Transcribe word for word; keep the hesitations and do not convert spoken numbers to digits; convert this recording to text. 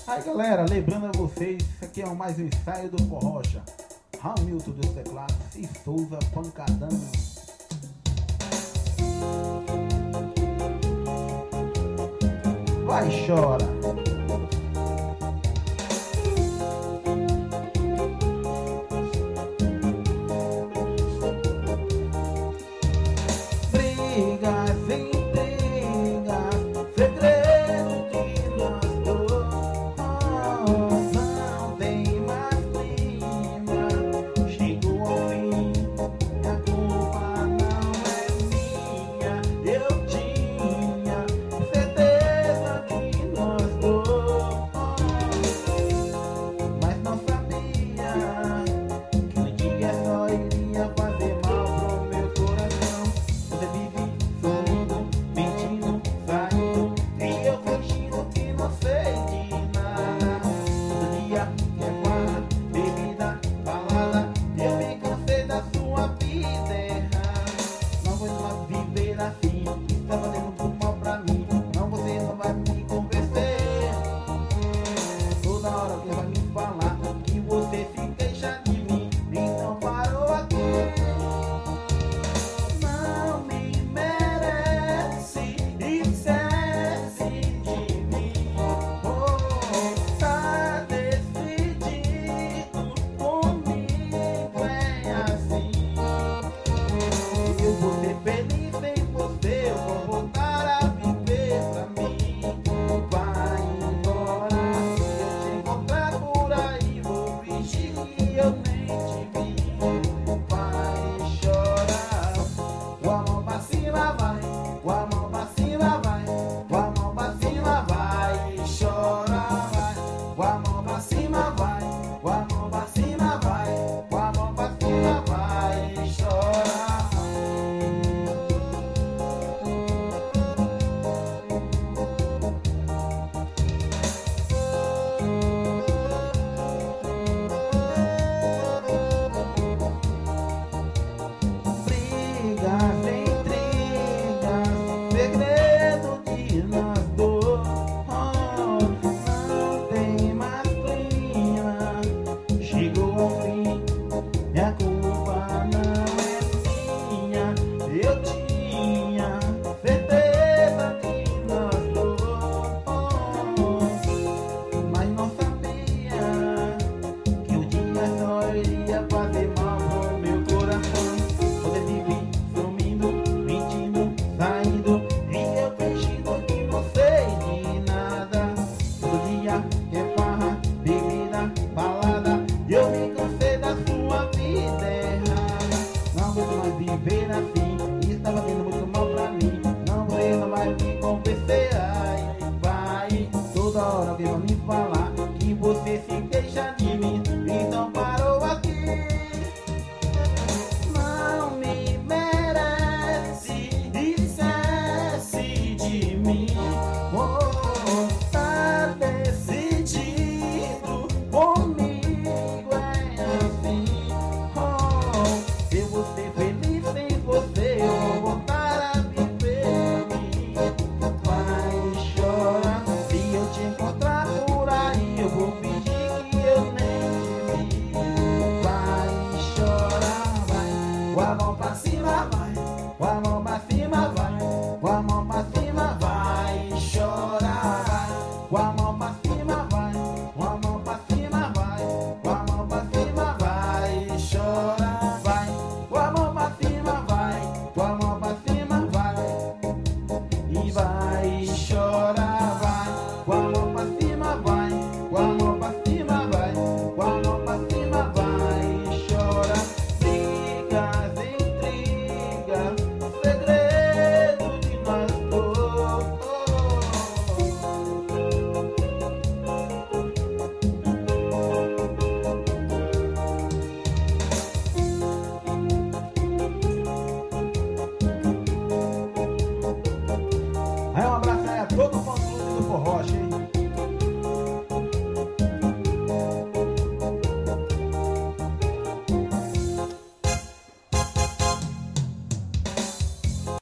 Aí galera, lembrando a vocês, isso aqui é mais um ensaio do Forrocha. Hamilton dos teclados e Souza pancadão. Vai, chora. Brigas, intrigas, segredo de nós dois. Oh, não tem mais clima. Chegou ao fim, a culpa não é minha. Eu tinha certeza de nós dois, mas não sabia que um dia só iria fazer mal pro meu coração. Você vive sorrindo, mentindo, saindo, e eu fingindo que não sei de nada. Todo dia é farra, bebida, balada, eu me cansei da sua vida errada. Não vou mais viver assim, está fazendo muito mal pra mim. Não, você não vai me convencer. Toda hora você vai me falar que você se queixa de mim, então parou aqui. Não me merece, esquece de mim. Oh, tá decidido comigo, é assim. Eu vou ser feliz sem você, eu vou voltar a viver pra mim. Vai embora, se eu te encontrar por aí, vou fingir que eu nem te vi. Vai chorar, com a mão pra cima vai, com a mão pra cima vai, com a mão pra cima vai chorar, vai, com a mão pra cima vai, com a mão pra cima vai, com a mão pra cima vai chorar. Brigas, intrigas, segredo de nós dois. Oh, não tem mais clima. Chegou ao fim, e a culpa não é minha. Eu tinha certeza de nós dois, mas não sabia que o dia só iria fazer mal pro meu coração. Você vive sumindo, mentindo, saindo, e eu fingindo que não sei de nada. Todo dia é farra, bebida, balada, e eu me cansei da sua vida errada. Não vou mais viver assim, está fazendo muito mal pra mim. Não, você não vai me convencer. Ai, vai, toda hora alguém vai me falar que você se queixa de mim, então parou aqui. Não me merece, esquece de mim. Oh, tá decidido comigo, é assim. Oh, eu vou ser feliz sem você, eu vou voltar a viver pra mim. Vai chorar, se eu te encontrar por aí, eu vou fingir que eu nem te vi. Vai chorar, vai, com a mão pra cima vai, com a mão pra cima vai, com a mão pra cima vai chorar, vai, com a mão pra cima vai, com a mão pra cima vai, com a mão pra cima vai chorar, vai, com a mão pra cima vai, com a mão pra cima vai, e vai.